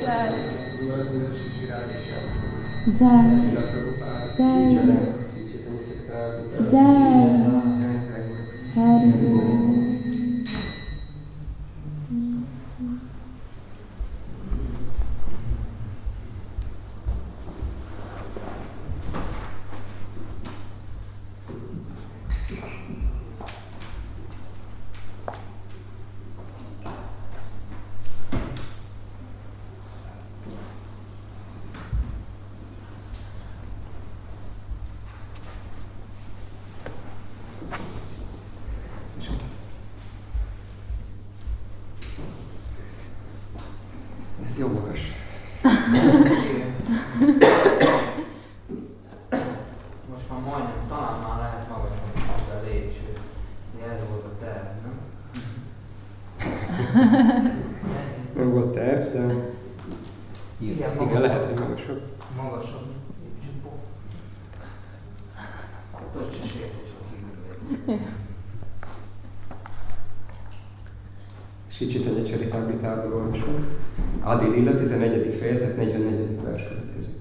Ez jó magas. Most már majdnem, talán már lehet magasabb, mint a lépcső. Ez volt a terv, nem? Nem volt terv, de igen, lehet, hogy magasabb. Magasabb. Ott se sértés a kívül. Sri Charitamritából olvasunk. Adi Lila, 11. fejezet, 44. vers következik.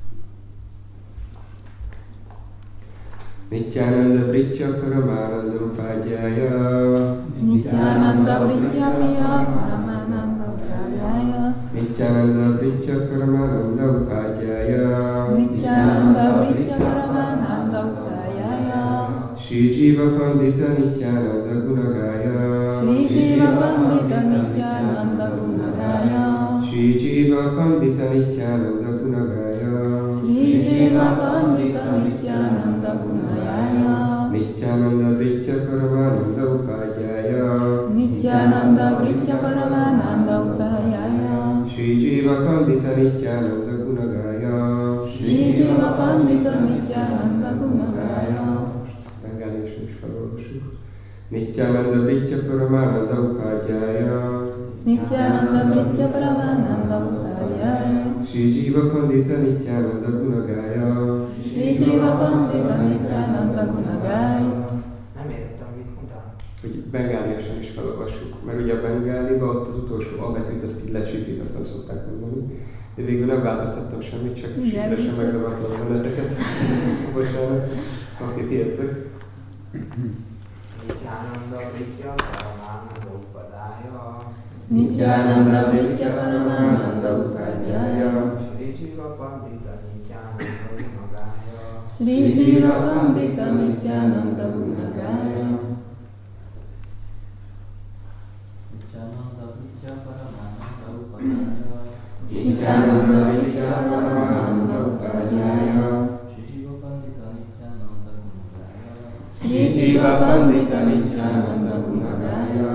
Nityananda Britya Paramananda Upadhyaya Nityananda Britya Paramananda Upadhyaya Nityananda Britya Paramananda Upadhyaya Nityananda Britya Paramananda Upadhyaya Shri Jiva Pandita Nityananda Gunagaya Shri Jiva Pandita Nityananda Gunagaya Shri Jiva Pandita Nityananda Gunagaya Shri Jiva Pandita Nityananda Gunagaya Nityananda Britya Paramananda Upadhyaya Nityananda Britya Paramananda Upadhyaya Shri Jiva Pandita Nityananda Gunagaya Shri Jiva Pandita Nityananda Gunagaya Bengálisan is felolvasjuk. Nityananda Britya Paramananda Upadhyaya Nityananda Britya Paramananda Upadhyaya Shri Jiva Pandita Nityananda Gunagaya Shri Jiva Pandita Nityananda Gunagaya. Nem értem, mit mondtál. Hogy bengáliasan is felolvassuk, mert ugye a bengáliba ott az utolsó A betűt azt így lecsípik, azt nem szokták mondani. De végül nem változtattam semmit, csak sikeresen megzavartam a benneteket. Bocsánat, akit értök. Nityananda Britya Paramananda Upadhyaya Nityananda Britya Paramananda Upadhyaya Shri Jiva Pandita Nityananda Gunagaya Shri Jiva Pandita Nityananda Gunagaya Nityananda Britya Paramananda Upadhyaya Nityananda Britya Paramananda Upadhyaya Shri Jiva Pandita Nityananda Shri Jiva Pandita Nityananda Gunagaya Gunagaya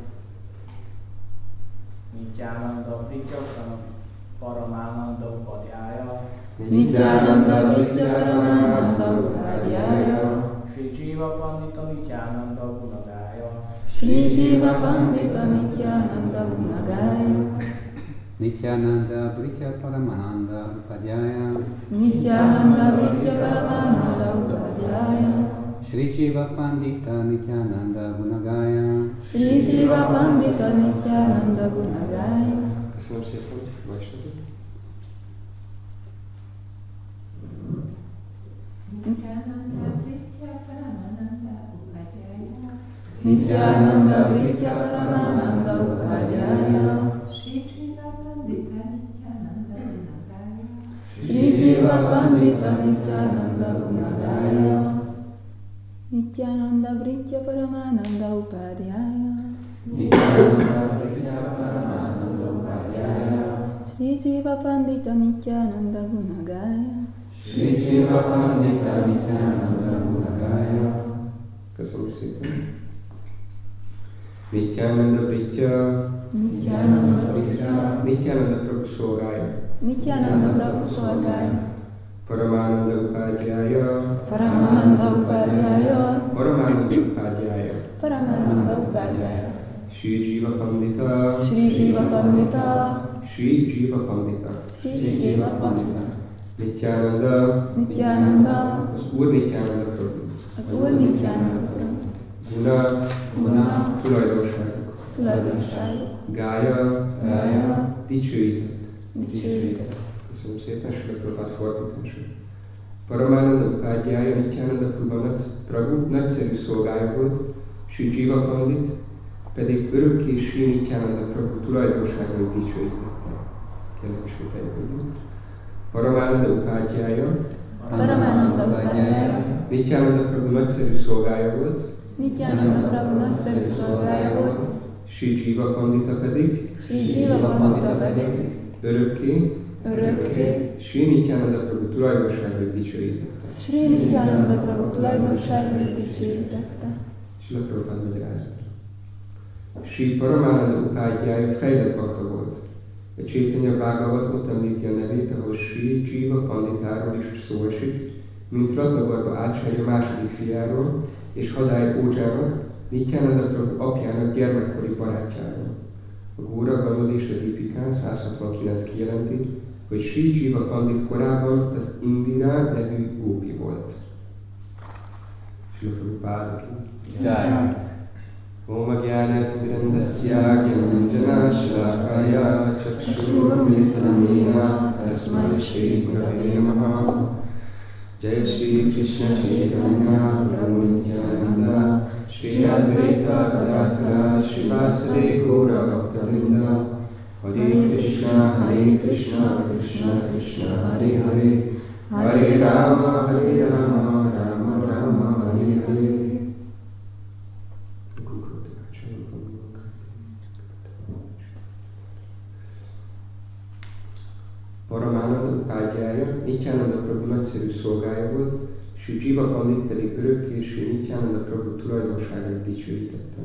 Nityananda Britya Paramananda Upadhyaya Nityananda Britya Paramananda Upadhyaya Shri Jiva Pandita Nityananda Gunagaya Shri Jiva Pandita Nityananda Gunagaya Nityananda Britya Paramananda Upadhyaya Nityananda Britya Paramananda Upadhyaya Shri Jiva Pandita Nityananda Gunagaya Shri Jiva Pandita Nityananda Gunagaya. Köszönöm szépen, hogy ma is vezet. Nityananda Britya Paramananda Upadhyaya Nityananda Britya Paramananda Upadhyaya Shri Jiva Pandita Nityananda Gunagaya Shri Jiva Pandita Nityananda Gunagaya Nityananda Britya Paramananda Upadhyaya Nityananda Britya Paramananda Upadhyaya Shri Jiva Pandita Nityananda Gunagaya Shri Jiva Pandita Nityananda Gunagaya. Köszönöm szépen. Nityananda Britya Nityananda Britya Nityananda Prabhu szolgája. Nityananda Prabhu szolgája Paramananda Upadhyaya Paramananda Upadhyaya Paramananda Upadhyaya Paramananda Upadhyaya Shri Jiva Pandita Shri Jiva Pandita Shri Jiva Pandita Shri Jiva Pandita Nityananda Nityananda az Úr Nityananda Prabhu. az Úr Nityananda Guna tulajdonságok. tulajdonságok Gája dicsőített. dicsőíted. Köszönöm szépen, Srila Prabhupád fordítása. Paramananda Upádhyája Nityananda Prabhu nagyszerű szolgája volt, Sri Jiva Pandit pedig örökké Sri Nityananda Prabhu tulajdonságait dicsőítette. Kérlek, ismételjük együtt. Paramananda Upádhyája Nityananda Prabhu nagyszerű szolgája volt, Nityananda Prabhu nagyszerű szolgája volt, Sri Jiva Pandita pedig örökké Sri Nityananda Prabhu tulajdonságait dicsőítette. Sri Nityananda Prabhu tulajdonságait dicsőítette. Srila Prabhupád magyarázata. Sri Paramananda Upádhyája fejlett bakta volt. A Chaitanya Bhagavatot említi a nevét, ahol Sri Jiva Panditáról is szó esik, mint Ratnagarbha Ácsárya második fiáról, és Hadály Ódzsának, Nityananda Prabhu apjának gyermekkori barátjáról. A Góra Ganod és a Dipika 169 kijelenti, hogy Sri Jiva Pandit korábban az Indira nevű gópi volt. Srila Prabhupád ki. Jai. Om Gyánat Mirandasya Gyananjana Shalakaya Chakshurumritanamena Tasmai Shri Gurave Namaha. Jai Shri Krishna Chaitanya Prabhu Nityananda Shri Advaita Gadadhara Srivasade Gaura Bhaktavinda. Hare Krishna Krishna Krishna Hare Hare Hare Rama Rama Rama Hare Hare. Paramananda Upádhyája Nityananda Prabhu nagyszerű szolgája volt, Sri Jiva Pandit pedig örökké Sri Nityananda Prabhu tulajdonságait dicsőítette.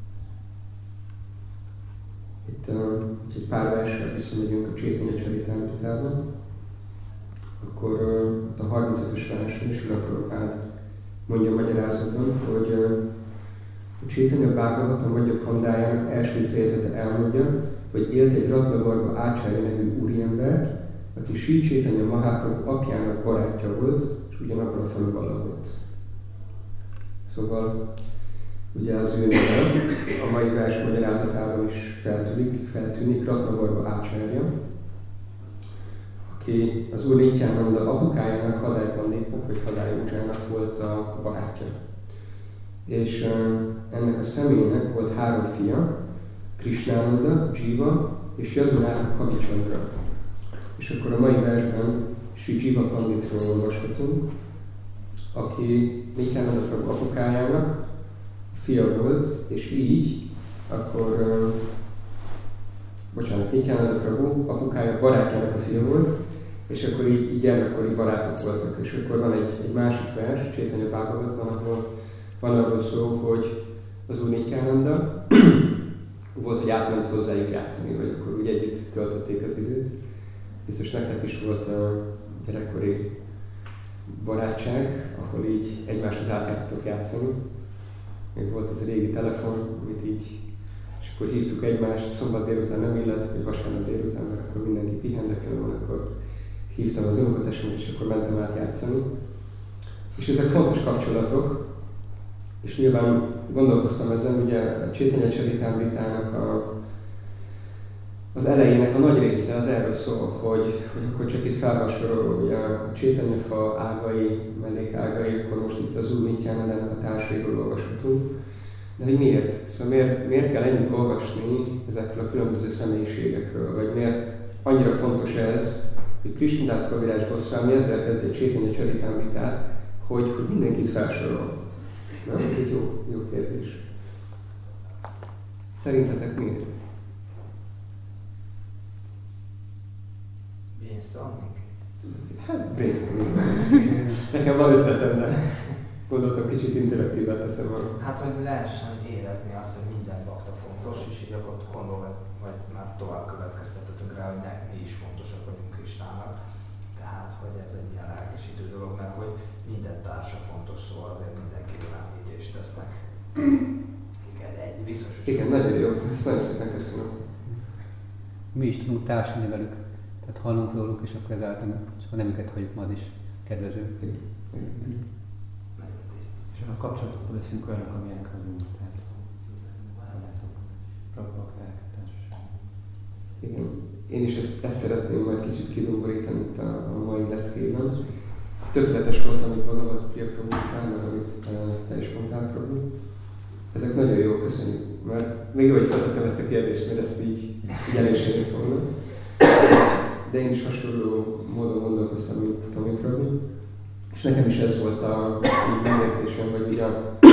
Itt egy pár verssel visszamegyünk a Chaitanya Charitamrita-ba, akkor a 35-ös versen Srila Prabhupád mondja a magyarázatban, hogy a Chaitanya Bhagavata Madhya Kandájának első fejezete elmondja, hogy élt egy Ratnagarbha Ácsárya nevű úriember, aki Sri Chaitanya Mahaprabhu apjának barátja volt, és ugyanabban a faluban lakott. Szóval ugye az ő neve a mai vers magyarázatában is feltűnik Ratnagarbha Ácsárya, aki az Úr Nityananda apukájának, Hadály Panditnak, vagy Hadály Ódzsának volt a barátja. És ennek a személynek volt 3 fia, Krishnánanda, Jiva és Yadunátha Kavichandra. És akkor a mai versben Sri Jiva Panditról olvashatunk, aki Nityananda Prabhu apukájának fia volt, és így akkor, Nityananda Prabhu apukája barátjának a fia volt, és akkor így gyermekkori barátok voltak. És akkor van egy másik vers, Chaitanya Bhagavatban, ahol van arról szó, hogy az Úr Nityananda volt, hogy átment hozzájuk játszani, vagy akkor úgy együtt töltötték az időt. Biztos nektek is volt a gyerekkori barátság, ahol így egymáshoz átjártatok játszani. Még volt az a régi telefon, amit így, és akkor hívtuk egymást, szombat délután nem illet, vagy vasárnap délután, mert akkor mindenki pihendekelő van, akkor hívtam az unokatestvéremet, és akkor mentem át játszani. És ezek fontos kapcsolatok, és nyilván gondolkoztam ezen, ugye a Chaitanya Charitamritának az elejének a nagy része az erről szól, hogy akkor csak itt felvassoroló, ugye a Chaitanya fa ágai, mellékágai, akkor most itt az Úr Nityanandának a társairól olvashatunk. De hogy miért? Szóval miért kell ennyit olvasni ezekről a különböző személyiségekről? Vagy miért annyira fontos ez, hogy Krishnadas Kaviraj Goswami ezzel kezdi a Chaitanya Charitamritát, hogy mindenkit felsorol. Nem? Ez egy jó kérdés. Szerintetek miért? Brainstorming? Hát brainstorming. Nekem van ötletem, de gondoltam kicsit interaktívát teszem volna. Hát, hogy lehessen érezni azt, hogy minden bakta fontos, és így akkor gondolva, vagy már tovább következtethetünk rá, hogy mi is fontosak vagyunk Krisnának. Tehát, hogy ez egy ilyen lelkesítő dolog, mert hogy minden társa fontos, szóval azért mindenkiről említést tesznek. Igen, egy biztos, hogy igen, nagyon jó. Ezt nagyon szépen köszönöm. Mi is tudunk társulni velük. Tehát hallunk róluk, és akkor ezáltal csak a nevüket hagyjuk, ma az is kedvező. És a kapcsolatokból leszünk olyanok, amilyenek az úr. Tehát barátok, rakták, társaság. Igen. Én is ezt szeretném majd kicsit kidomborítani itt a mai leckében. Tökéletes volt, amit Bhagavad Priya Prabhu-tál, meg amit te is mondtál, Prabhu. Ezek nagyon jó, köszönjük. Mert még jó, hogy feltettem ezt a kérdést, mert ezt így elésérült volna. De én is hasonló módon gondolkoztam, mint Tomi Prabhu. És nekem is ez volt a megértésem, vagy ugye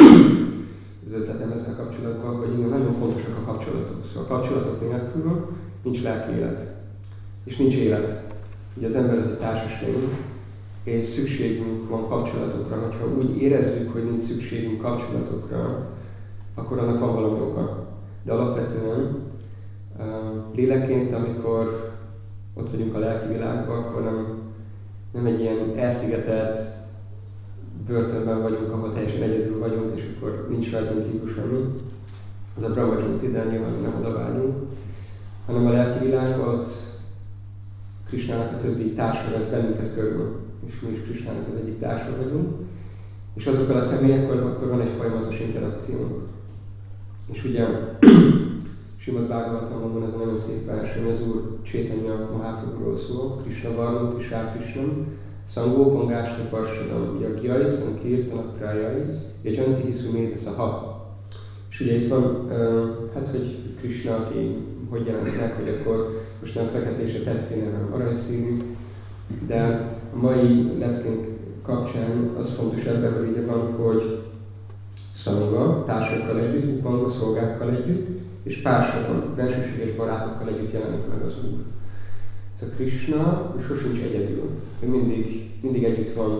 az ötletem ezzel kapcsolatban, hogy igen, nagyon fontosak a kapcsolatok. Szóval a kapcsolatok nélkül nincs lelki élet. És nincs élet. Ugye az ember az egy társas lény, és szükségünk van kapcsolatokra. Ha úgy érezzük, hogy nincs szükségünk kapcsolatokra, akkor annak van valami oka. De alapvetően lélekként, amikor ott vagyunk a lelki világban, akkor nem egy ilyen elszigetelt börtönben vagyunk, ahol teljesen egyedül vagyunk, és akkor nincs rajtunk kívül semmi. Az a Brahma Jyoti, de nyilván nem oda vágyunk. Hanem a lelki világban ott Krisnának a többi társa vesz bennünket körül, és mi is Krisnának az egyik társa vagyunk. És azokkal a személyekkel akkor van egy folyamatos interakciónk. És ugye Srimad Bhagavatamban ez a nagyon szép verseny, az Úr Chaitanya Mahaprabhuról szól, Krishna Varnam, Krishna Krishnam, Sangó Pangásni Parsadam, Yagyai, Sankirtana Prajai, Yajanti Hisumete Saha. És ugye itt van, hogy Krishna, aki hogy jelent meg, hogy akkor most nem fekete és a tesszíne, hanem aranyszínű, de a mai leckénk kapcsán az fontos ebben, hogy ugye van, hogy szanga, társakkal együtt, upanga, szolgákkal együtt, és pársakon, bensőséges barátokkal együtt jelenik meg az Úr. Ez a Krishna sosincs egyedül. Ő mindig együtt van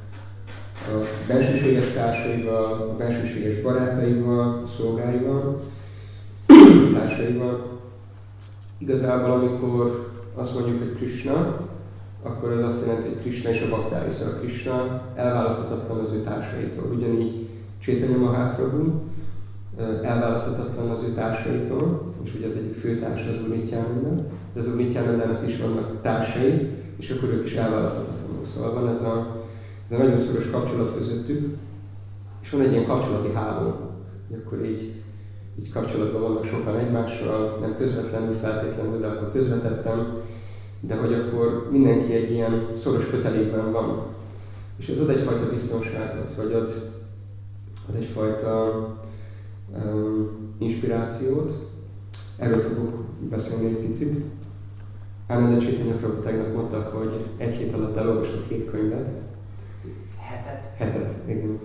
a bensőséges társaival, a bensőséges barátaival, a szolgáival, a társaival. Igazából, amikor azt mondjuk, hogy Krishna, akkor ez azt jelenti, hogy Krishna és a baktái, szóval Krishna elválaszthatatlan az ő társaitól. Ugyanígy Chaitanya Mahaprabhu elválaszthatatlan az ő társaitól, és ugye az egyik főtársa az Úr Nityananda, de az Úr Nityanandának is vannak társai, és akkor ők is elválaszthatatlanok. Szóval van ez a nagyon szoros kapcsolat közöttük, és van egy ilyen kapcsolati háló, hogy akkor így kapcsolatban vannak sokan egymással, nem közvetlenül feltétlenül, de akkor közvetettem, de hogy akkor mindenki egy ilyen szoros kötelékben van. És ez ad egyfajta biztonságot, vagy ad egyfajta inspirációt. Erről fogok beszélni egy picit. Ananda Chaitanya Prabhu tegnap mondta, hogy egy hét alatt elolvasott 7 könyvet. Hetet, igen.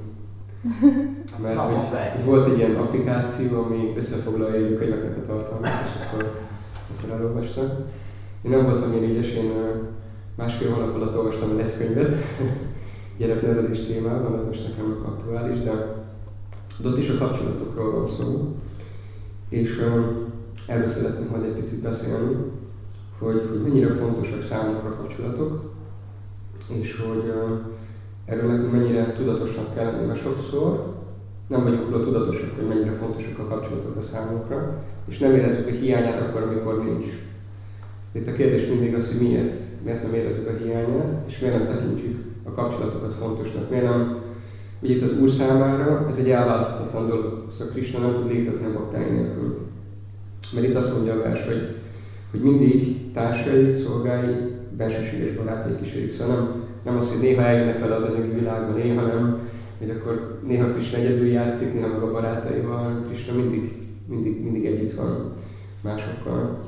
Mert hogy volt egy ilyen applikáció, ami összefoglalja a könyveknek a tartalmat, és akkor elolvastam. Én nem voltam ilyen ügyes, én 1,5 hónap alatt olvastam el egy könyvet, gyereknevelés témában, az most nekem aktuális, de ott is a kapcsolatokról van szó. És erről szeretnénk majd egy picit beszélni, hogy mennyire fontosak számunkra a kapcsolatok, és hogy erről nekünk mennyire tudatosnak kell lenni, mert sokszor nem vagyunk róla tudatosak, hogy mennyire fontosak a kapcsolatok a számunkra, és nem érezzük a hiányát akkor, amikor nincs. Itt a kérdés mindig az, hogy miért nem érezzük a hiányát, és miért nem tekintjük a kapcsolatokat fontosnak. Miért nem, ugye itt az Úr számára ez egy elválaszthatatlan dolog, szóval Krishna nem tud létezni a baktái nélkül. Mert itt azt mondja a vers, hogy mindig társai, szolgái, bensőséges barátai kísérik. Szóval nem az, hogy néha eljönnek vele az anyagi világban, néha nem, hogy akkor néha Krishna egyedül játszik, néha meg a barátaival, Krishna mindig együtt van másokkal.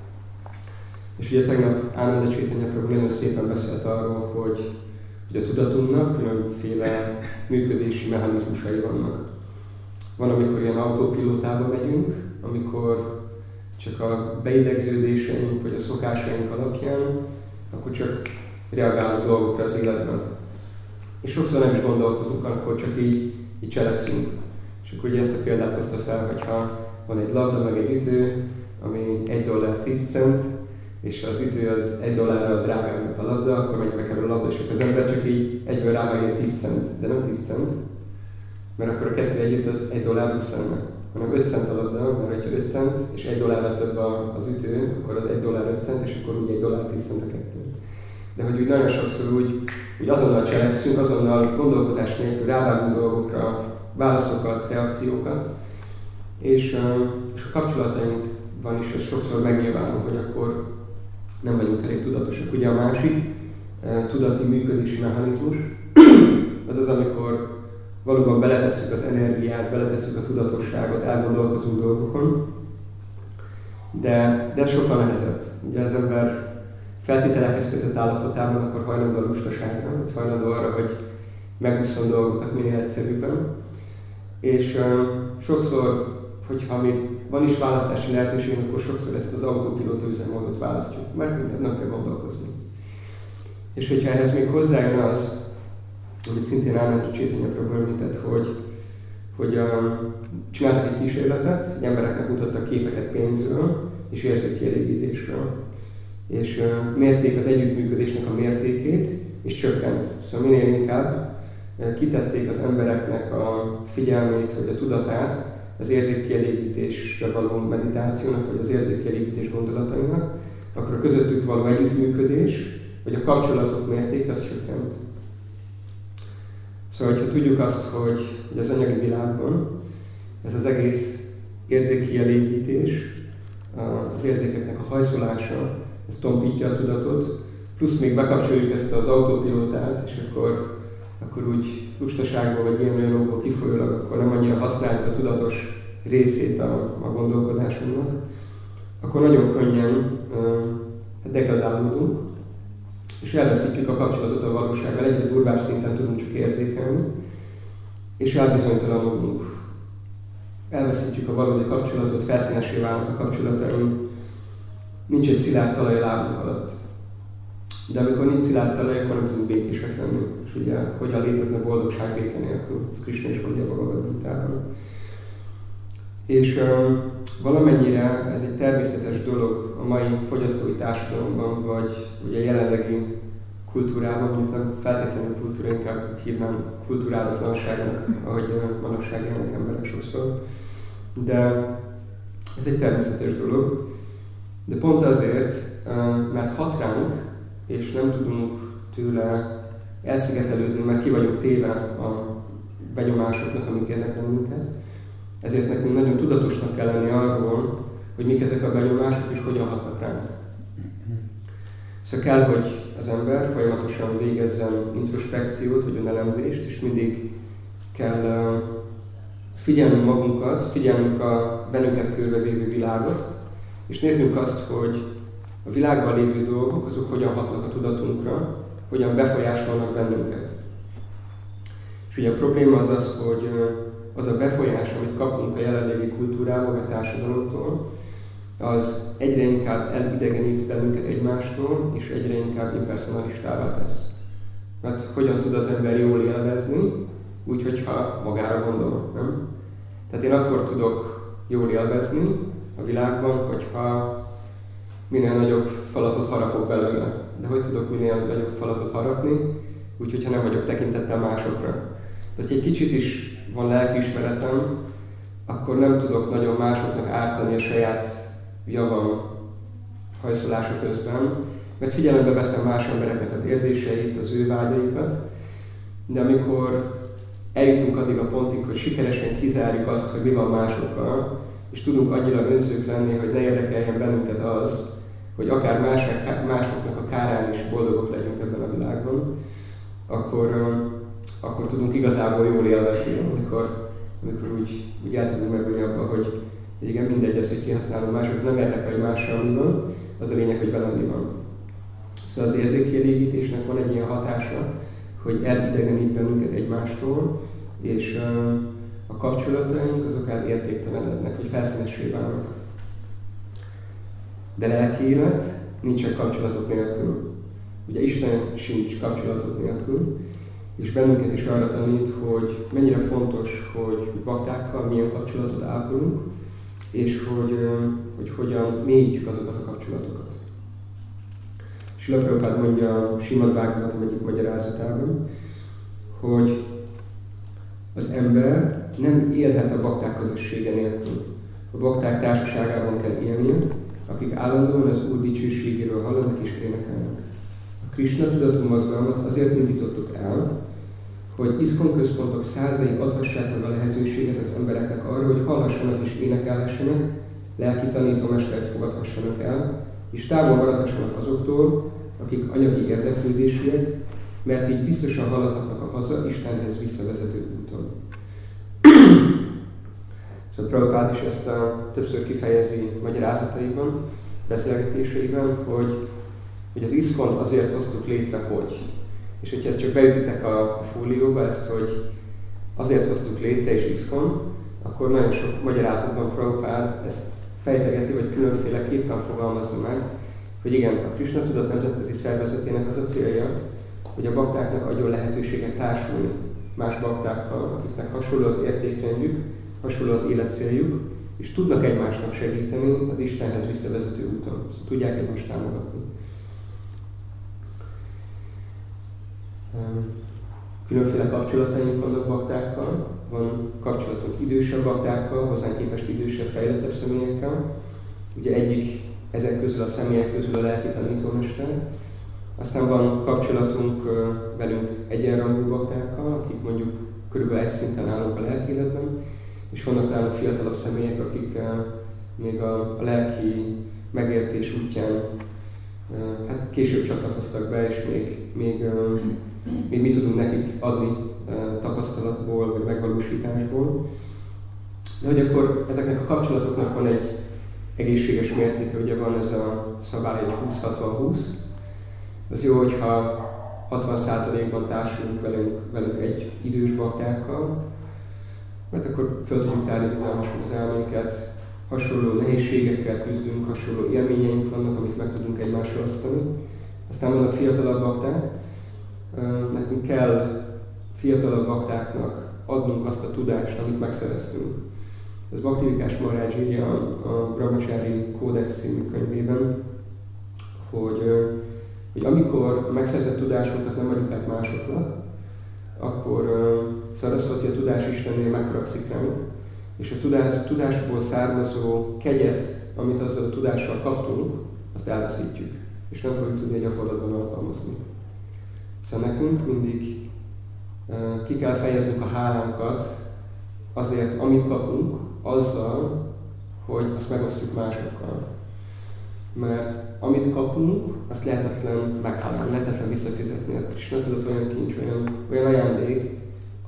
És ugye tegnap Ananda Chaitanya Prabhu nagyon szépen beszélt arról, hogy a tudatunknak különféle működési mechanizmusai vannak. Van, amikor ilyen autópilótába megyünk, amikor csak a beidegződéseink vagy a szokásaink alapján, akkor csak reagálunk dolgokra az életben. És sokszor nem is gondolkozunk, akkor csak így cselekszünk. És akkor ugye ezt a példát hozta fel, hogyha van egy labda, meg egy ütő, ami $1.10, és az ütő az $1 drágább, mint a labda, akkor mennyibe kerül a labda, és akkor az ember csak így egyből rávágja 10 cent, de nem 10 cent, mert akkor a kettő együtt az $1 plusz lenne, hanem 5 cent a labda, mert ha 5 cent és $1 több az ütő, akkor az $1 5 cent, és akkor úgy $1 10 cent a kettő. De hogy úgy nagyon sokszor úgy azonnal cselekszünk, azonnal gondolkozás nélkül rávágunk dolgokra, válaszokat, reakciókat, és a kapcsolataink van is, ez sokszor megnyilvánul, hogy akkor nem vagyunk elég tudatosak. Ugye a másik tudati működési mechanizmus, az az, amikor valóban beletesszük az energiát, beletesszük a tudatosságot, elgondolkozunk dolgokon, de ez sokkal nehezebb. Ugye az ember feltételekhez kötött állapotában akkor hajlandó a lustaságra, vagy hajlandó arra, hogy megúszom dolgokat minél egyszerűbben. És sokszor, hogyha még van is választási lehetőség, akkor sokszor ezt az autopilóta üzemmódot választjuk, mert nem kell gondolkozni. És hogyha ehhez még hozzájön az, amit szintén Ánanda Chaitanya Prabhu említett, hogy csináltak egy kísérletet, hogy embereknek mutattak képeket pénzről és érzékkielégítésről. És mérték az együttműködésnek a mértékét, és csökkent. Szóval minél inkább kitették az embereknek a figyelmét, vagy a tudatát az érzékkielégítésre való meditációnak, vagy az érzékkielégítés gondolatainak, akkor a közöttük való együttműködés, vagy a kapcsolatok mértéke az csökkent. Szóval, hogyha tudjuk azt, hogy az anyagi világban ez az egész érzékkielégítés, az érzékeknek a hajszolása, ez tompítja a tudatot, plusz még bekapcsoljuk ezt az autopilótát, és akkor úgy lustaságból vagy élményolóból kifolyólag akkor nem annyira használjuk a tudatos részét a gondolkodásunknak, akkor nagyon könnyen degradálódunk, és elveszítjük a kapcsolatot a valósággal, egyre durvább szinten tudunk csak érzékelni, és elbizonytalanodunk. Elveszítjük a valódi kapcsolatot, felszínessé válnak a kapcsolataink, nincs egy szilárd talaj a lábunk alatt. De amikor nincs szilárd talaj, akkor nem tudunk békések lenni. És ugye, hogyan létezne boldogság béke nélkül? Ez Krishna is mondja a Bhagavad Gitában. És valamennyire ez egy természetes dolog a mai fogyasztói társadalomban, vagy ugye a jelenlegi kultúrában, mondjuk nem feltétlenül kultúra, inkább hívnám kulturálatlanságnak, ahogy manapság élnek emberek sokszor. De ez egy természetes dolog. De pont azért, mert hat ránk, és nem tudunk tőle elszigetelődni, mert ki vagyunk téve a benyomásoknak, amik érnek bennünket. Ezért nekünk nagyon tudatosnak kell lenni arról, hogy mik ezek a benyomások és hogyan hatnak ránk. Szóval kell, hogy az ember folyamatosan végezzen introspekciót, vagy önelemzést, és mindig kell figyelnünk magunkat, figyelnünk a bennünket körbevévő világot, és néznünk azt, hogy a világban lévő dolgok, azok hogyan hatnak a tudatunkra, hogyan befolyásolnak bennünket. És ugye a probléma az az, hogy az a befolyás, amit kapunk a jelenlegi kultúrából, vagy társadalomtól, az egyre inkább elidegenít bennünket egymástól, és egyre inkább impersonalistává tesz. Mert hogyan tud az ember jól élvezni, úgy, hogyha magára gondol, nem? Tehát én akkor tudok jól élvezni a világban, hogyha minél nagyobb falatot harapok belőle. De hogy tudok minél nagyobb falatot harapni? Úgy, hogyha nem vagyok tekintettel másokra. Tehát egy kicsit is van lelkiismeretem, akkor nem tudok nagyon másoknak ártani a saját javam hajszolása közben, mert figyelembe veszem más embereknek az érzéseit, az ő vágyaikat, de amikor eljutunk addig a pontig, hogy sikeresen kizárjuk azt, hogy mi van másokkal, és tudunk annyira önzők lenni, hogy ne érdekeljen bennünket az, hogy akár másoknak a kárán is boldogok legyünk ebben a világban, akkor tudunk igazából jól élvezni, amikor úgy el tudunk merülni abba, hogy igen, mindegy az, hogy kihasználom mások, nem érdekel, hogy mással mi van, az a lényeg, hogy velem mi van. Szóval az érzékkielégítésnek van egy ilyen hatása, hogy elidegenít bennünket egymástól, és a kapcsolataink azok értéktelenednek, vagy felszínessé válnak. De lelki élet nincsen kapcsolatok nélkül. Ugye Isten sincs kapcsolatok nélkül, és bennünket is arra tanít, hogy mennyire fontos, hogy baktákkal milyen kapcsolatot ápolunk, és hogy hogyan mélyítjük azokat a kapcsolatokat. Srila Prabhupád mondja a Srimad Bhagavatam egyik magyarázatában, hogy az ember nem élhet a bakták közössége nélkül. A bakták társaságában kell élnie, akik állandóan az Úr dicsőségéről hallanak és énekelnek. A Krishna tudatú mozgalmat azért indítottuk el, hogy ISKCON központok százai adhassák meg a lehetőséget az embereknek arra, hogy hallhassanak és énekelhessenek, lelki tanítómestert fogadhassanak el, és távol maradhassanak azoktól, akik anyagi érdeklődésűek, mert így biztosan haladhatnak a haza Istenhez visszavezető úton. Szóval Prabhupád is ezt többször kifejezi magyarázataiban, beszélgetéseiben, hogy az ISKCON-t azért hoztuk létre, hogy. És hogyha ezt csak beütitek a fólióba, ezt, hogy azért hoztuk létre és ISKCON, akkor nagyon sok magyarázatban Prabhupád ezt fejtegeti, vagy különféleképpen fogalmazza meg, hogy igen, a Krishna Tudat Nemzetközi Szervezetének az a célja, hogy a baktáknak adjon lehetőséget társulni más baktákkal, akiknek hasonló az értékrendjük, hasonló az életcéljuk, és tudnak egymásnak segíteni az Istenhez visszavezető úton. Szóval tudják egymást támogatni. Különféle kapcsolataink vannak baktákkal, van kapcsolatunk idősebb baktákkal, hozzánk képest idősebb, fejlettebb személyekkel. Ugye egyik ezek közül a személyek közül a lelki tanítómester. Aztán van kapcsolatunk velünk egyenrangú baktákkal, akik mondjuk körülbelül egy szinten állunk a lelki életben, és vannak nálunk fiatalabb személyek, akik még a lelki megértés útján hát később csatlakoztak be, és még mi tudunk nekik adni tapasztalatból, vagy megvalósításból. De hogy akkor ezeknek a kapcsolatoknak van egy egészséges mértéke, ugye van ez a szabály, egy 20-60-20. Az jó, hogyha 60%-ban társulunk velünk egy idős baktákkal, mert akkor föl tudjuk tárni bizalmasan az elménket, hasonló nehézségekkel küzdünk, hasonló élményeink vannak, amit meg tudunk egymással osztani. Aztán vannak fiatalabb bakták. Nekünk kell fiatalabb baktáknak adnunk azt a tudást, amit megszereztünk. Ez Bhakti Vikas Maharaj írja a Brahmachari Kódex című könyvében, hogy amikor megszerzett tudásunkat nem adjuk át másoknak, akkor Sarasvati a tudás Istennél megharagszik ránk, és a tudásból származó kegyet, amit azzal a tudással kaptunk, azt elveszítjük, és nem fogjuk tudni a gyakorlatban alkalmazni. Szóval nekünk mindig ki kell fejeznünk a hálánkat azért, amit kapunk, azzal, hogy azt megosztjuk másokkal. Mert amit kapunk, azt lehetetlen meghálálni, lehetetlen visszafizetni. A Krishna Tudat olyan kincs, olyan ajándék,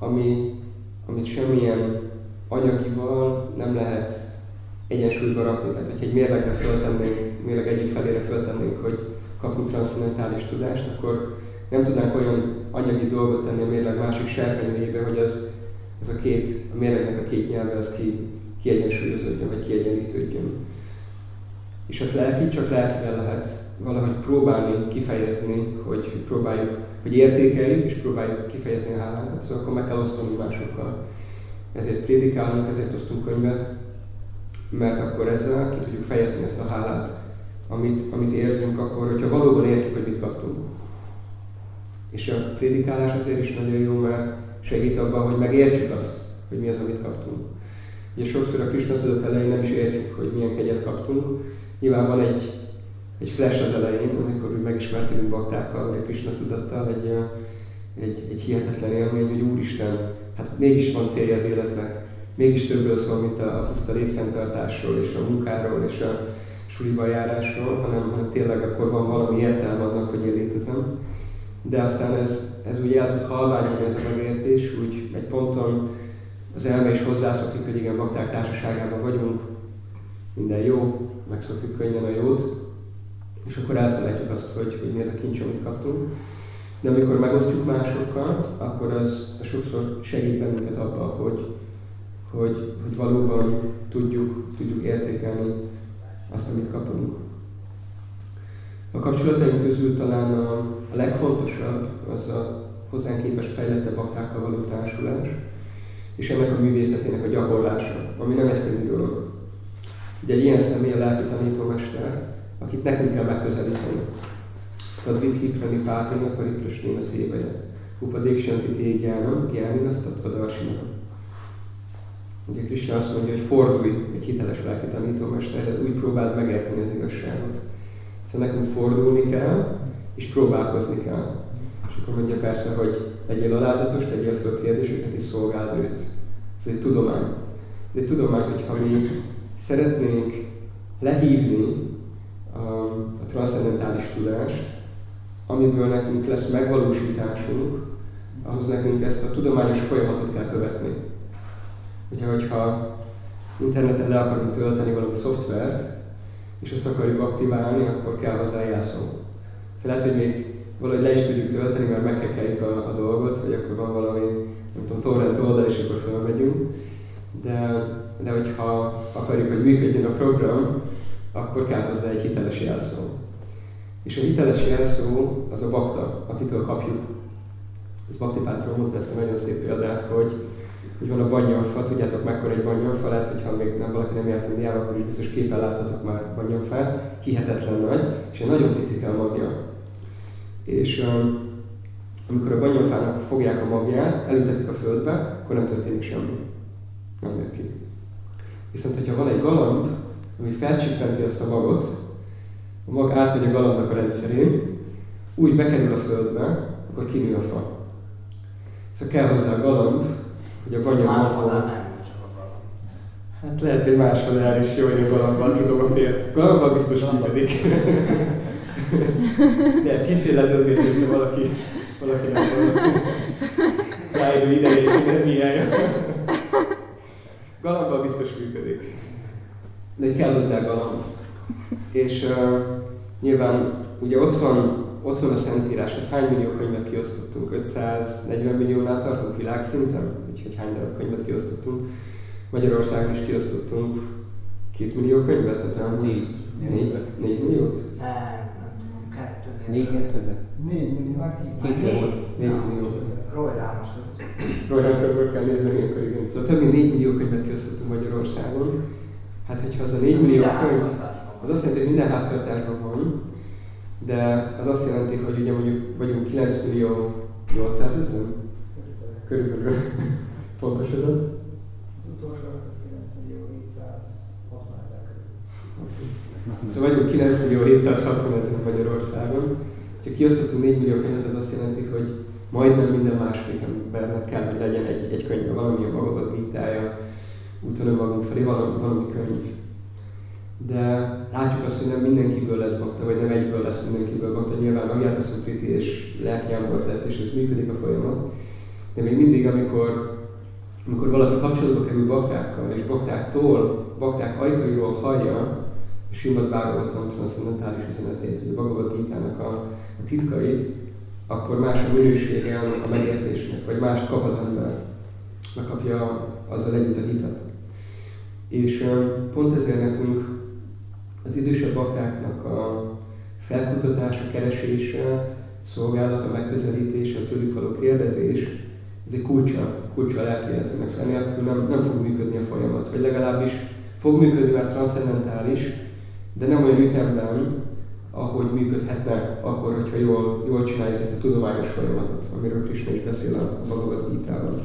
amit semmilyen anyagival nem lehet egyensúlyba rakni. Tehát, hogyha egy mérlegre mérleg egyik felére föltennénk, hogy kapunk transzcendentális tudást, akkor nem tudnánk olyan anyagi dolgot tenni a mérleg másik serpenyőjébe, hogy a mérlegnek a két nyelve az kiegyensúlyozódjon, vagy kiegyenlítődjön. És a lelki csak lelkivel lehet valahogy próbálni kifejezni, hogy értékeljük, és próbáljuk kifejezni a hálánkat, szóval akkor meg kell osztani másokkal. Ezért prédikálunk, ezért osztunk könyvet, mert akkor ezzel ki tudjuk fejezni ezt a hálát, amit érzünk akkor, hogyha valóban értjük, hogy mit kaptunk. És a prédikálás azért is nagyon jó, mert segít abban, hogy megértsük azt, hogy mi az, amit kaptunk. Ugye sokszor a Krishna Tudat elején nem is értjük, hogy milyen kegyet kaptunk. Nyilván van egy flash az elején, amikor megismerkedünk baktákkal, vagy a Krishna Tudattal, egy hihetetlen élmény, hogy Úristen, hát mégis van célja az életnek, mégis többről szól, mint a puszta létfenntartásról, és a munkáról, és a suliba járásról, hanem tényleg akkor van valami értelme annak, hogy én létezem. De aztán ez úgy el tud halványulni ez a megértés, úgy egy ponton az elme is hozzászokik, hogy igen, bakták társaságában vagyunk, minden jó, megszokjuk könnyen a jót, és akkor elfelejtjük azt, hogy mi ez a kincs, amit kaptunk. De amikor megosztjuk másokkal, akkor az sokszor segít bennünket abban, hogy valóban tudjuk értékelni azt, amit kapunk. A kapcsolataink közül talán a legfontosabb az a hozzánk képest fejlettebb baktákkal való társulás, és ennek a művészetének a gyakorlása, ami nem egy könnyű dolog. Ugye egy ilyen személy a lelki tanítómester, akit nekünk kell megközelíteni. Tadvidhi pranipátina pariprasnéna szévaja. Upadékshanti tégyánam, gyáninas tattvadarsinam. Ugye Krishna azt mondja, hogy fordulj egy hiteles lelki tanítómesterhez, úgy próbáld megérteni az igazságot. Szóval nekünk fordulni kell, és próbálkozni kell. És akkor mondja persze, hogy legyél alázatos, tegyél föl kérdéseket, és szolgáld őt. Ez egy tudomány. Ez egy tudomány, hogyha mi szeretnénk lehívni a transzcendentális tudást, amiből nekünk lesz megvalósításunk, ahhoz nekünk ezt a tudományos folyamatot kell követni. Hogyha interneten le akarunk tölteni valami szoftvert, és ezt akarjuk aktiválni, akkor kell hozzá jelszó. Szóval lehet, hogy még valahogy le is tudjuk tölteni, mert meghekkeljük a dolgot, vagy akkor van valami, nem tudom, torrent oldal, és akkor felmegyünk. De hogyha akarjuk, hogy működjön a program, akkor kell hozzá egy hiteles jelszó. És a hiteles jelszó az a bakta, akitől kapjuk. Ez Bhaktipád mondta ezt a nagyon szép példát, hogy van a bannyanfa, tudjátok mekkora egy bannyanfa, lehet, hogyha még valaki nem járt Indiába, akkor is biztos képen láthatok már bannyanfát, hihetetlen nagy, és egy nagyon picike a magja. És amikor a bannyanfának fogják a magját, elültetik a földbe, akkor nem történik semmi. Nem nő ki. Viszont, hogyha van egy galamb, ami felcsippenti azt a magot, a mag átmegy a galambnak a rendszerén, úgy bekerül a földbe, akkor kinő a fa. Szóval kell hozzá a galamb, hogy a banya másodán nem, csak a galamb. Hát lehet, hogy másodán is jó, hogy a galambban tudom a fél. Galambban biztos működik. De kísérletezgét, hogyha valakinek van rájövő ideje és energiája. Galambban biztos működik. De kell hozzá galamb. És nyilván ugye ott van a Szentírás, hogy hány millió könyvet kiosztottunk? 540 milliónál tartunk világszinten, úgyhogy hány darab könyvet kiosztottunk. Magyarországon is kiosztottunk 2 millió könyvet, az elmúlt 4 milliót? Nem, 2 4 többet. 4 millió. 4 millió. Roy Rámos. Roy Rámosból kell nézni, akkor igen. Szóval több mint 4 millió könyvet kiosztottunk Magyarországon. Hát, hogyha az a 4 millió könyv, az azt jelenti, hogy minden háztartásban van, de az azt jelenti, hogy ugye mondjuk vagyunk 9 millió 800 000? Körülbelül. Pontosodott? Az utolsó az 9 millió 760 000 körül. Szóval vagyunk 9 millió 760 000 Magyarországon. Ha kiosztottunk 4 millió könyvet, az azt jelenti, hogy majdnem minden második embernek kell, hogy legyen egy könyve, valami a Bhagavad Gítája, úton önmagunk felé, valami könyv. De látjuk azt, hogy nem mindenkiből lesz bakta, vagy nem egyből lesz mindenkiből bakta. Nyilván Agyata Szukriti és lelkiámbor tett, és ez működik a folyamat. De még mindig, amikor valaki kapcsolatba kerül baktákkal, és bakták ajkairól hallja a Srimad Bhagavatam transzcendentális üzenetét, vagy a Bhagavad Gítának a titkait, akkor más a minősége annak a megértésnek, vagy mást kap az ember. Megkapja azzal együtt a hitet. És pont ezért nekünk az idősebb baktáknak a felkutatása, keresése, szolgálata, megközelítése, tőlük való kérdezés, ez egy kulcsa a lelki életünknek. Szóval nélkül nem fog működni a folyamat, vagy legalábbis fog működni, mert transzcendentális, de nem olyan ütemben, ahogy működhetne akkor, hogyha jól csináljuk ezt a tudományos folyamatot, amiről Krishna is beszél a Bhagavad Gítában.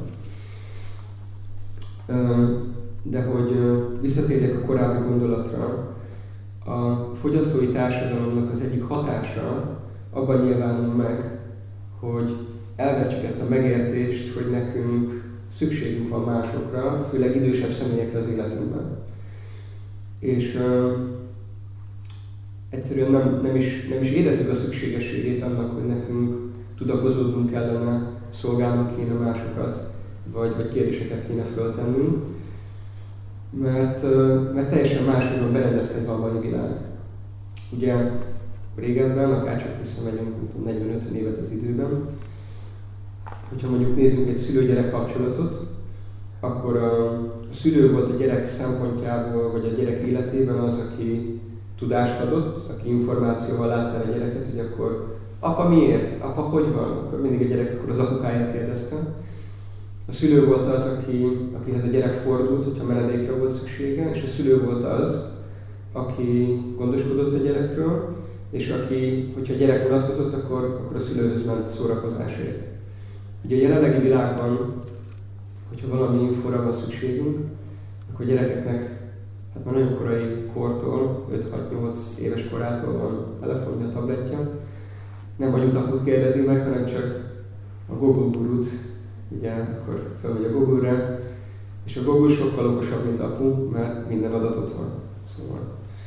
De hogy visszatérjek a korábbi gondolatra, a fogyasztói társadalomnak az egyik hatása abban nyilvánul meg, hogy elvesztjük ezt a megértést, hogy nekünk szükségünk van másokra, főleg idősebb személyekre az életünkben. És egyszerűen nem is érezzük a szükségességét annak, hogy nekünk tudakozódnunk kellene, szolgálnunk kéne másokat, vagy kérdéseket kéne föltennünk, mert teljesen máshogy berendezkedve a mai világ. Ugye régebben, akárcsak visszamegyünk 40-50 évet az időben, hogyha mondjuk nézzünk egy szülő-gyerek kapcsolatot, akkor a szülő volt a gyerek szempontjából, vagy a gyerek életében az, aki tudást adott, aki információval látta a gyereket, hogy akkor apa miért? Apa hogy van? Akkor mindig a gyerek akkor az apukáját kérdezte. A szülő volt az, akihez a gyerek fordult, hogyha menedékre volt szüksége, és a szülő volt az, aki gondoskodott a gyerekről, és aki, hogyha a gyerek unatkozott, akkor a szülőhöz ment szórakozásért. Ugye a jelenlegi világban, hogyha valami infóra van szükségünk, akkor a gyerekeknek hát már nagyon korai kortól, 5-6-8 éves korától van telefonja, tabletja. Nem a nyutakot kérdezi meg, hanem csak a Google gurut, ugye akkor felmegy a Google-re, és a Google sokkal okosabb, mint apu, mert minden adat ott van. Szóval.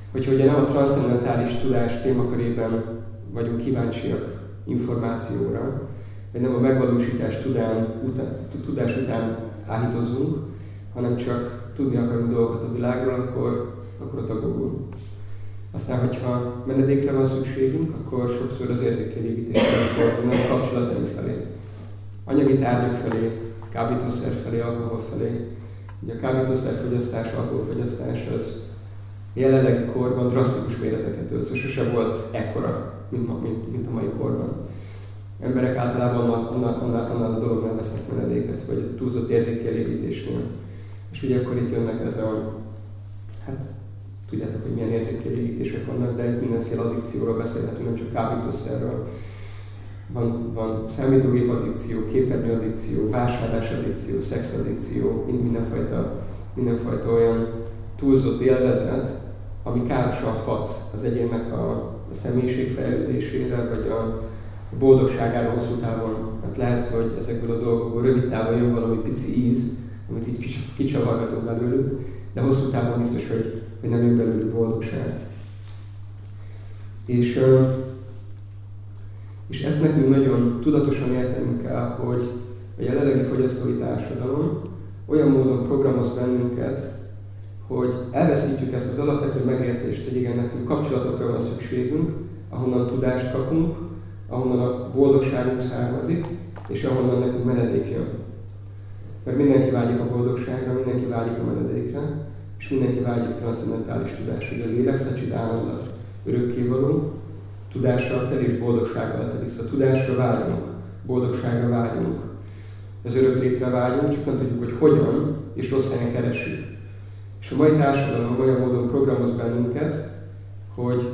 hogyha ugye nem a transzcendentális tudás témakörében vagyunk kíváncsiak információra, vagy nem a megvalósítás tudás után áhítozunk, hanem csak tudni akarunk dolgokat a világról, akkor ott a Google. Aztán, hogyha menedékre van szükségünk, akkor sokszor az érzékkielégítésre fordulunk a kapcsolataink felé. Anyagi tárgyak felé, kábítószer felé, alkohol felé. Ugye a kábítószerfogyasztás, alkoholfogyasztás az jelenlegi korban drasztikus méreteket ölt, szóval sose volt ekkora, mint a mai korban. Emberek általában annál a dolognál vesznek menedéket, vagy a túlzott érzékkielégítésnél. És ugye akkor itt jönnek ez a, hát tudjátok, hogy milyen érzékkielégítések vannak, de itt mindenféle addikcióról beszélhetünk, nem csak kábítószerről. Van számítógép addikció, képernyő addikció, vásárlás addikció, szex addikció, mindenfajta olyan túlzott élvezet, ami károsan hat az egyénnek a személyiség fejlődésére, vagy a boldogságára hosszú távon. Mert lehet, hogy ezekből a dolgokból rövid távon jön valami pici íz, amit így kicsavargatunk belőlük, de hosszú távon biztos, hogy nem jön belőlük boldogság. És ezt nekünk nagyon tudatosan értenünk kell, hogy a jelenlegi fogyasztói társadalom olyan módon programoz bennünket, hogy elveszítjük ezt az alapvető megértést, hogy igen, nekünk kapcsolatokra van szükségünk, ahonnan tudást kapunk, ahonnan a boldogságunk származik, és ahonnan nekünk menedék jön. Mert mindenki vágyik a boldogságra, mindenki vágyik a menedékre, és mindenki vágyik transzcendentális tudásra. Ugye a lélek Szacsidánándal örökkévaló, tudással tel és boldogsággal tel. Szóval tudásra vágyunk, boldogságra vágyunk, az örök létre vágyunk, csak nem tudjuk, hogy hogyan, és rossz helyen keressük. És a mai társadalom olyan módon programoz bennünket, hogy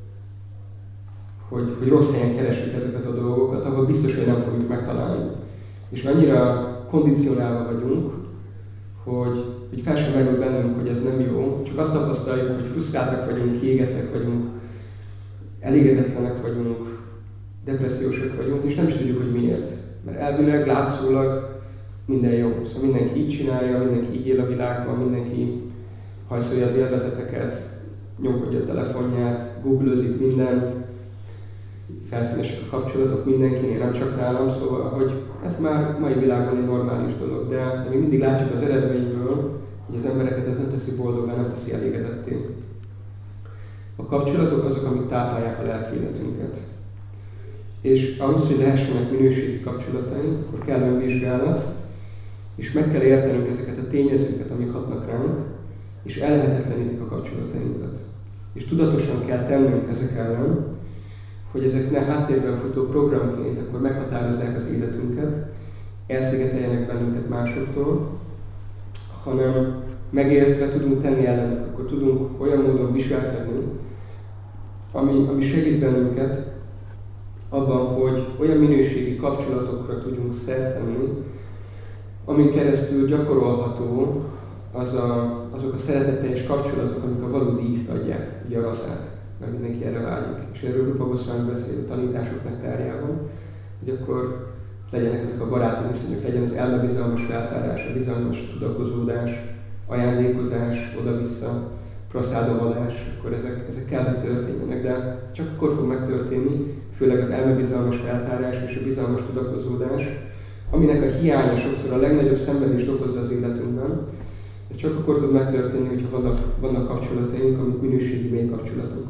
rossz helyen keressük ezeket a dolgokat, ahol biztos, hogy nem fogjuk megtalálni. És annyira kondicionálva vagyunk, hogy fel sem merül bennünk, hogy ez nem jó, csak azt tapasztaljuk, hogy frusztráltak vagyunk, kiégettek vagyunk, elégedetlenek vagyunk, depressziósak vagyunk, és nem is tudjuk, hogy miért. Mert elvileg, látszólag minden jó. Szóval mindenki így csinálja, mindenki így él a világban, mindenki hajszolja az élvezeteket, nyomkodja a telefonját, googlözik mindent, felszínesek a kapcsolatok mindenkinél, nem csak nálam, szóval, hogy ez már mai világban egy normális dolog, de mi mindig látjuk az eredményből, hogy az embereket ez nem teszi boldogán, nem teszi elégedetté. A kapcsolatok azok, amik táplálják a lelki életünket. És ahhoz, hogy lehessenek minőségi kapcsolataink, akkor kell önvizsgálat, és meg kell értenünk ezeket a tényezőket, amik hatnak ránk, és ellehetetlenítik a kapcsolatainkat. És tudatosan kell tennünk ezek ellen, hogy ezek ne háttérben futó programként akkor meghatározzák az életünket, elszigeteljenek bennünket másoktól, hanem megértve tudunk tenni ellenük, akkor tudunk olyan módon viselkedni, ami segít bennünket abban, hogy olyan minőségi kapcsolatokra tudjunk szert tenni, amin keresztül gyakorolható azok a szeretetteljes kapcsolatok, amik a valódi ízt adják, ugye a raszát, mert mindenki erre vágyik. És erről Rupa Goswami beszél a tanítások nektárjában, hogy akkor legyenek ezek a baráti viszonyok, legyen az elmebizalmas feltárás, a bizalmas tudakozódás, ajándékozás, oda-vissza, praszádomadás, akkor ezek kell, hogy történjenek, de csak akkor fog megtörténni, főleg az elmebizalmas feltárás és a bizalmas tudakozódás, aminek a hiánya sokszor a legnagyobb szenvedést okozza az életünkben. Ez csak akkor tud megtörténni, hogyha vannak kapcsolataink, amik minőségi mély kapcsolatok.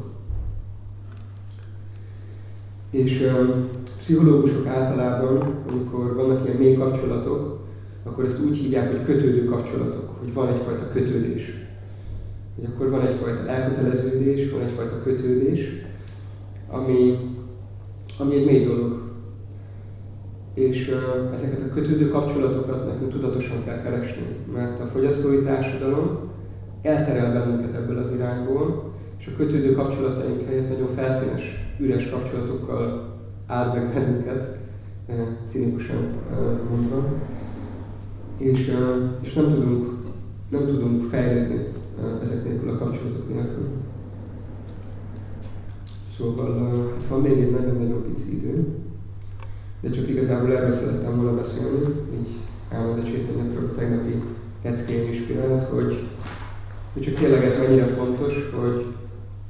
És pszichológusok általában, amikor vannak ilyen mély kapcsolatok, akkor ezt úgy hívják, hogy kötődő kapcsolatok, hogy van egyfajta kötődés. Hogy akkor van egyfajta elköteleződés, van egyfajta kötődés, ami egy mély dolog. És ezeket a kötődő kapcsolatokat nekünk tudatosan kell keresni, mert a fogyasztói társadalom elterel bennünket ebből az irányból, és a kötődő kapcsolataink helyett nagyon felszínes, üres kapcsolatokkal áld meg bennünket, cinikusan mondva, és nem tudunk fejlődni ezek nélkül a kapcsolatok nélkül. Szóval van még egy nagyon-nagyon pici idő, de csak igazából erről szerettem volna beszélni, így Ámada Csaitanya tegnapi leckéjén inspirált, hogy csak tényleg ez mennyire fontos, hogy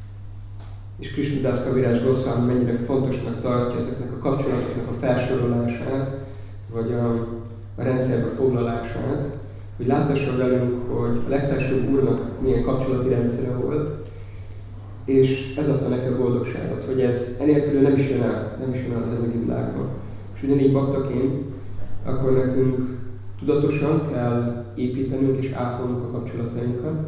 és Krishnadas Kaviraj Goswami mennyire fontosnak tartja ezeknek a kapcsolatoknak a felsorolását, vagy a rendszerbe foglalását, hogy láttassa velünk, hogy a legfelsőbb úrnak milyen kapcsolati rendszere volt, és ez adta neki a boldogságot, hogy ez enélkül nem is jön el az anyagi világban. És ugyanígy baktaként, akkor nekünk tudatosan kell építenünk és ápolnunk a kapcsolatainkat,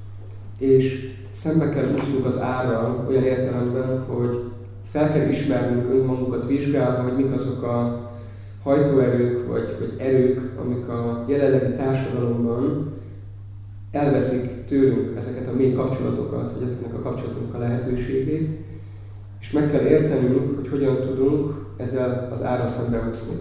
és szembe kell úsznunk az árral olyan értelemben, hogy fel kell ismernünk önmagunkat vizsgálva, hogy mik azok a hajtóerők vagy erők, amik a jelenlegi társadalomban elveszik tőlünk ezeket a mély kapcsolatokat, vagy ezeknek a kapcsolatoknak a lehetőségét, és meg kell értenünk, hogy hogyan tudunk ezzel az árral szembe úszni.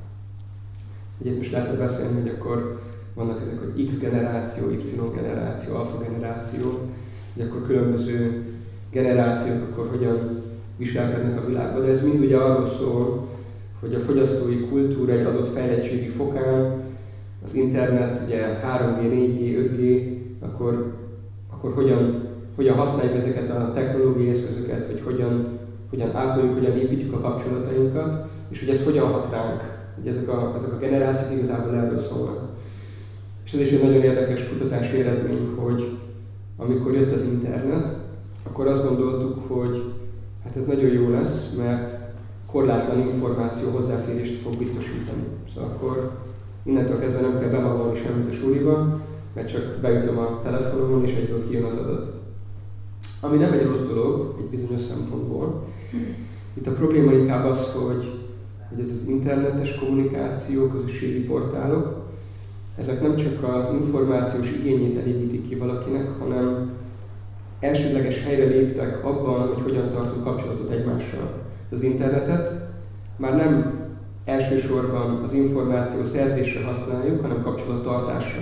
Ugye itt most lehetne beszélni, hogy akkor vannak ezek, hogy X generáció, Y generáció, alfa generáció, hogy akkor különböző generációk akkor hogyan viselkednek a világban, de ez mind ugye arról szól, hogy a fogyasztói kultúra egy adott fejlettségi fokán, az internet, ugye 3G, 4G, 5G, akkor hogyan használjuk ezeket a technológiai eszközöket, vagy hogyan ápoljuk, hogyan építjük a kapcsolatainkat, és hogy ez hogyan hat ránk. Ugye ezek a generációk igazából erről szólnak. És ez is egy nagyon érdekes kutatási eredmény, hogy amikor jött az internet, akkor azt gondoltuk, hogy hát ez nagyon jó lesz, mert korlátlan információ hozzáférést fog biztosítani. Szóval akkor innentől kezdve nem kell bemagolni semmit a suliba, mert csak beütöm a telefonomon, és egyből kijön az adat. Ami nem egy rossz dolog, egy bizonyos szempontból. Itt a probléma inkább az, hogy ez az internetes kommunikáció, közösségi portálok, ezek nem csak az információs igényét elégítik ki valakinek, hanem elsődleges helyre léptek abban, hogy hogyan tartunk kapcsolatot egymással. Az internetet már nem elsősorban az információ szerzésre használjuk, hanem kapcsolattartásra.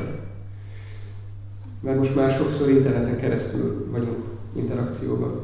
Mert most már sokszor interneten keresztül vagyunk interakcióban.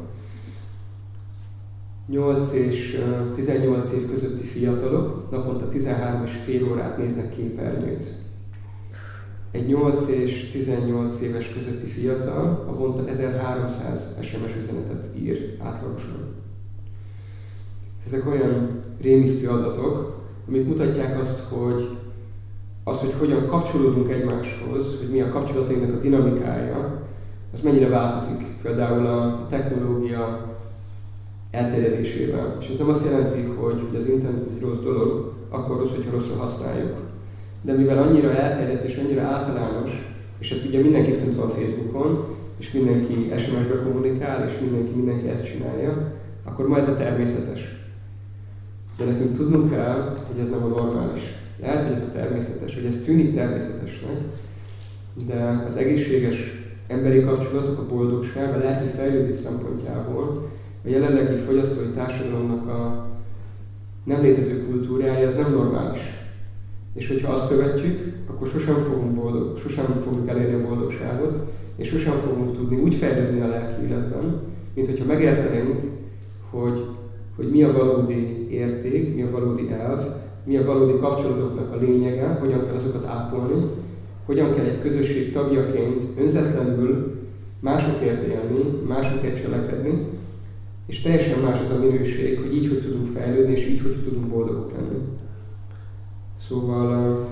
8 és 18 év közötti fiatalok naponta 13,5 órát néznek képernyőt. Egy 8 és 18 éves közötti fiatal havonta 1300 SMS üzenetet ír átlagosan. Ezek olyan rémisztő adatok, amik mutatják azt, hogy hogyan kapcsolódunk egymáshoz, hogy mi a kapcsolatainknak a dinamikája, az mennyire változik például a technológia elterjedésével. És ez nem azt jelenti, hogy az internet egy rossz dolog, akkor rossz, hogyha rosszra használjuk. De mivel annyira elterjedt és annyira általános, és hát ugye mindenki fönt van Facebookon, és mindenki SMS-be kommunikál, és mindenki ezt csinálja, akkor ma ez a természetes. De nekünk tudnunk kell, hogy ez nem a normális. Lehet, hogy ez a természetes, hogy ez tűnik természetesnek, de az egészséges emberi kapcsolatok, a boldogság, a lelki fejlődés szempontjából a jelenlegi fogyasztói társadalomnak a nem létező kultúrája, ez nem normális. És hogyha azt követjük, akkor sosem fogunk elérni a boldogságot, és sosem fogunk tudni úgy fejlődni a lelki életben, mint hogyha megértenénk, hogy mi a valódi érték, mi a valódi elv, mi a valódi kapcsolatoknak a lényege, hogyan kell azokat ápolni, hogyan kell egy közösség tagjaként önzetlenül másokért élni, másokért cselekedni, és teljesen más az a minőség, hogy így hogy tudunk fejlődni, és így hogy tudunk boldogok lenni. Szóval...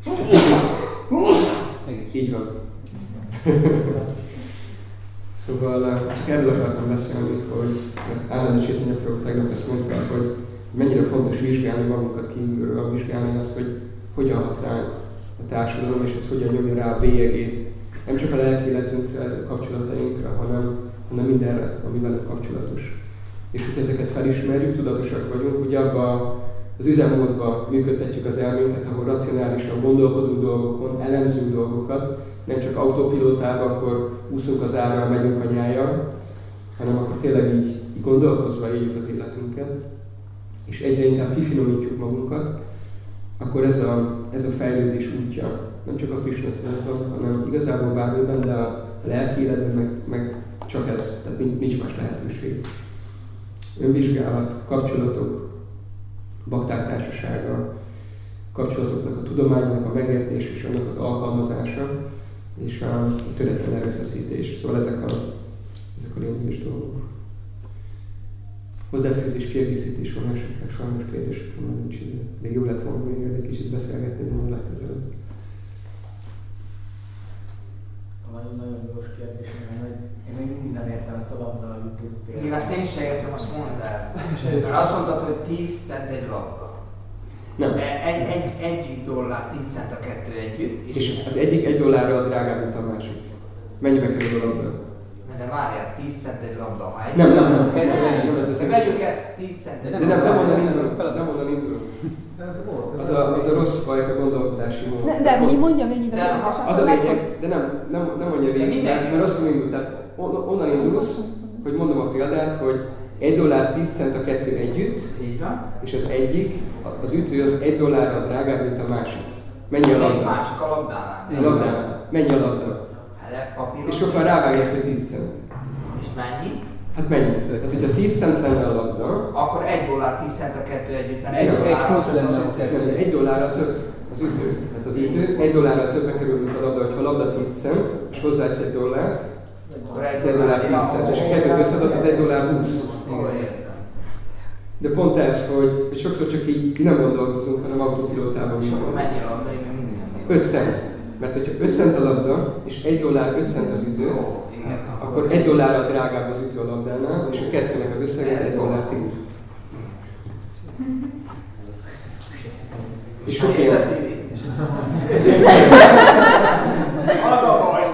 így van. Szóval csak erről akartam beszélni, hogy Ánanda Chaitanya Prabhu tegnap ezt mondta, hogy mennyire fontos vizsgálni magunkat kívülről, vizsgálni azt, hogy hogyan hat ránk a társadalom, és ez hogyan nyomja rá a bélyegét. Nem csak a lelki életünkre, kapcsolatainkra, hanem mindenre, ami velünk kapcsolatos. És hogy ezeket felismerjük, tudatosak vagyunk, hogy abban az üzemmódban működtetjük az elménket, ahol racionálisan gondolkodunk dolgokon, elemzünk dolgokat, nem csak autopilótában, akkor úszunk az árral, megyünk a nyájjal, hanem akkor tényleg így gondolkozva éljük az életünket, és egyre inkább kifinomítjuk magunkat, akkor ez a fejlődés útja. Nem csak a Krishna tudatban, hanem igazából bármiben, de a lelki életben meg csak ez, tehát nincs más lehetőség. Önvizsgálat, kapcsolatok, bakták társasága, kapcsolatoknak a tudománynak a megértés és annak az alkalmazása, és a töretlen erőfeszítés. Szóval ezek a lényeges dolgok. hozzáfűzés, kiegészítés van esetleg, sajnos kérdésekre már nincs idő. Még jó lett volna még egy kicsit beszélgetni, de majd legközelebb. Nagyon jogos kérdés, mert én még mindig nem értem ezt a labda-ütőt példát. Én azt én sem értem, azt mondd el. Mert azt mondtad, hogy 10 cent egy labda. Nem. De egy dollár 10 cent a kettő együtt. És az egyik $1 drágább, mint a másik. Mennyibe kerül a labda? De várjál, 10 cent egy labda, ha egy... Nem, ez az vegyük ezt 10 cent. De nem onnan indulunk. Az a rossz fajta gondolkodási mód. De mi mondja végig az érdekes? Az a lényeg, de nem mondja végig, mert rosszul indul. Tehát onnan indulsz, hogy mondom a példát, hogy $1 10 cent a kettő együtt, és az egyik, az ütő az $1 drágább, mint a másik. Mennyi a labda? Másik a labdánál. A labdánál. Mennyi a labda? És sokan rávágják, hogy 10 cent. És mennyi? Hát mennyi? Tehát, hogyha 10 cent lenne a labda, akkor $1 10 cent a kettő együtt, mert egy plusz lenne a kettő. $1 több az ütő. Tehát az ütő $1 többe kerül, mint a labda, hogyha a labda 10 cent, és hozzáadsz $1, akkor $1 10 cent, és a kettőt összeadod, $1 20. De pont ez, hogy sokszor csak így nem gondolkozunk, hanem autopilótában és akkor mennyi a labda, én mindig nem 5 cent. Mert hogyha 5 cent a labda, és $1 5 cent az ütő, akkor $1 drágább az ütő a labdánál, és a kettőnek az összege ez $1 10. És sok ilyen... Az a baj!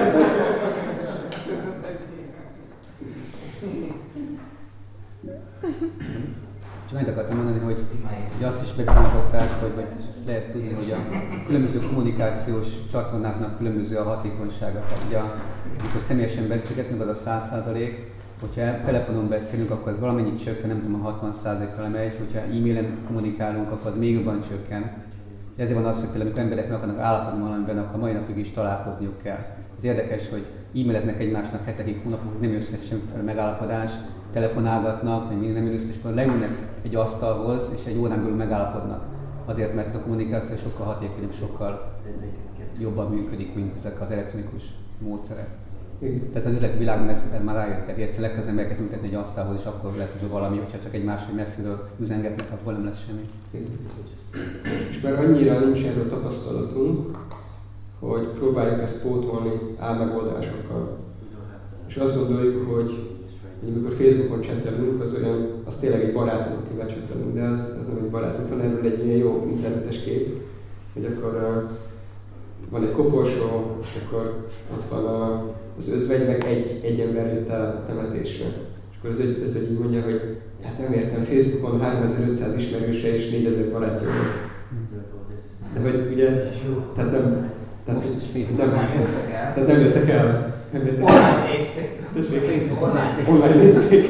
Csak annyit akartam mondani, hogy azt is bebizonyították, hogy ezt lehet tudni, hogy a különböző kommunikációs csatornáknak különböző a hatékonysága. Tehát ugye, amikor személyesen beszélgetünk, az a 100%, hogyha telefonon beszélünk, akkor az valamennyit csökken, nem tudom, a 60%-ra lemegy, hogyha e-mailen kommunikálunk, akkor az még jobban csökken. Ezért van az, hogy például, amikor emberek meg akarnak állapodni valamiben, akkor mai napig is találkozniuk kell. Ez érdekes, hogy e-maileznek egymásnak hetekig, hónapokig, nem össze semmiféle megállapodás, telefonálgatnak, vagy minden össze, és akkor leülnek egy asztalhoz, és egy órán belül megállapodnak. Azért, mert ez a kommunikáció sokkal hatékonyabb, sokkal jobban működik, mint ezek az elektronikus módszerek. Tehát az üzleti világban ezt már rájöttek, egyszer az embereket ültetni egy asztalhoz, és akkor lesz ez valami, hogyha csak egymásról messziről üzengetnek, akkor nem lesz semmi. És már annyira nincs erről tapasztalatunk, hogy próbáljuk ezt pótolni álmegoldásokkal. És azt gondoljuk, hogy amikor Facebookon csetelünk, az olyan, az tényleg egy barátunk, akivel csetelünk, de az nem egy barátunk, van erről egy ilyen jó internetes kép, hogy akkor van egy koporsó, és akkor ott van az özvegy, meg egy ember jött el temetésre. És akkor az özvegy így mondja, hogy hát nem értem, Facebookon 3500 ismerőse és 4000 barátja volt. De hogy ugye, tehát nem jöttek el. Online nézték. Online nézték.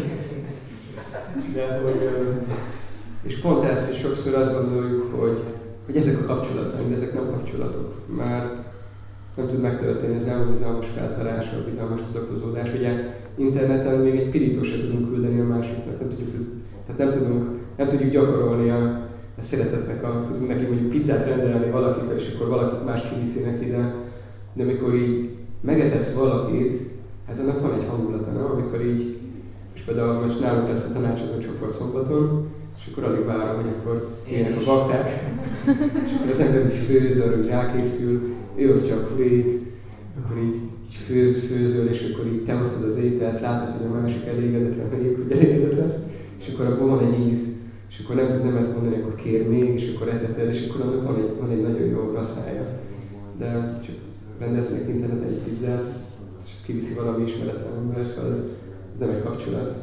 De hogy, és pont ez, hogy sokszor azt gondoljuk, hogy ezek a kapcsolatok, de ezek nem kapcsolatok. Már nem tud megtörténni az elbizalmas feltarása, a bizalmas tudakozódás. Ugye interneten még egy pirítót se tudunk küldeni a másiknak, nem tudjuk gyakorolni a szeretetnek, tudunk neki mondjuk pizzát rendelni valakitől, és akkor valakit más kiviszi neki, de amikor így megetetsz valakit, hát annak van egy hangulata, nem? Amikor így, és például most nálunk lesz a tanácsadó csoport szombaton, és akkor alig várom, hogy akkor éljenek a bakták, és akkor az ember így főz, arra úgy rákészül, ő hoz csak főt, akkor így főzöl, és akkor így te hoztad az ételt, látod, hogy a másik elégedetlen, reméljük, hogy elégedett lesz, és akkor abban van egy íz, és akkor nem tud nemet mondani, akkor kér még, és akkor eteted, és akkor annak van egy nagyon jó rasszája. De csak rendeznek interneten egy pizzát, és ezt kiviszi valami ismeretlen ember, szóval ez nem egy kapcsolat.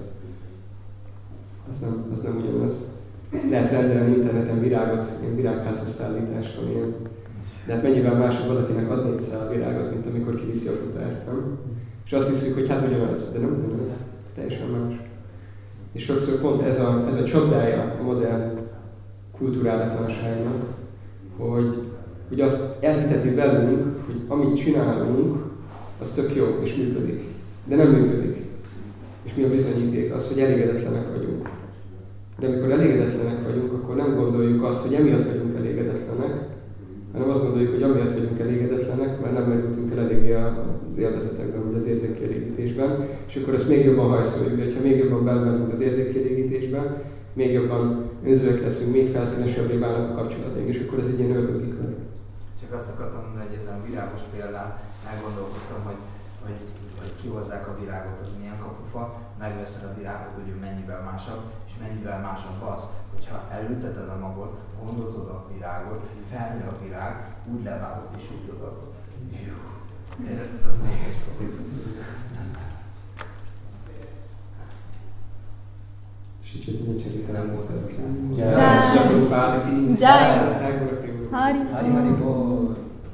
Az nem ugyanaz. Lehet rendelni interneten virágot, ilyen virágházhoz szállításra, ilyen. De hát mennyivel másabb valakinek adni egy szál virágot, mint amikor kiviszi a futárt, nem? És azt hiszük, hogy hát ugyanaz, de nem ugyanaz. Teljesen más. És sokszor pont ez a csapdája a modern kulturálatlanságnak, hogy azt elhiteti velünk, hogy amit csinálunk, az tök jó és működik. De nem működik. És mi a bizonyíték? Az, hogy elégedetlenek vagyunk. De amikor elégedetlenek vagyunk, akkor nem gondoljuk azt, hogy emiatt vagyunk elégedetlenek, hanem azt gondoljuk, hogy amiatt vagyunk elégedetlenek, mert nem merültünk el eléggé az élvezetekben, vagy az érzékkielégítésben, és akkor azt még jobban hajszoljuk, de ha még jobban belemenünk az érzékkielégítésbe, még jobban önzőek leszünk, még felszínesebbé válnak a kapcsolataink, és akkor ez egy ilyen ördögi kör. Csak azt akartam mondani, hogy ezen a virágos példán elgondolkoztam, hogy kihozzák a virágot, az milyen kapufa, megveszed a virágot, hogy ő mennyivel másabb, és mennyivel másabb az, hogyha elülteted a magot, gondozod a virágot, felnő a virág, úgy levágod és úgy odaadod. Az még egy fog. Sicsit cserét elmondtad ki. Jai! Hari! Hari Bol!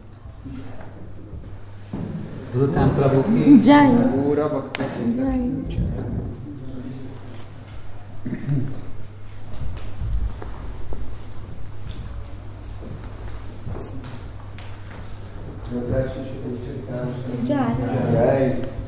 Gurutám Prabhu ki! Jai! Óra bakta. Jai! Jai! Jai!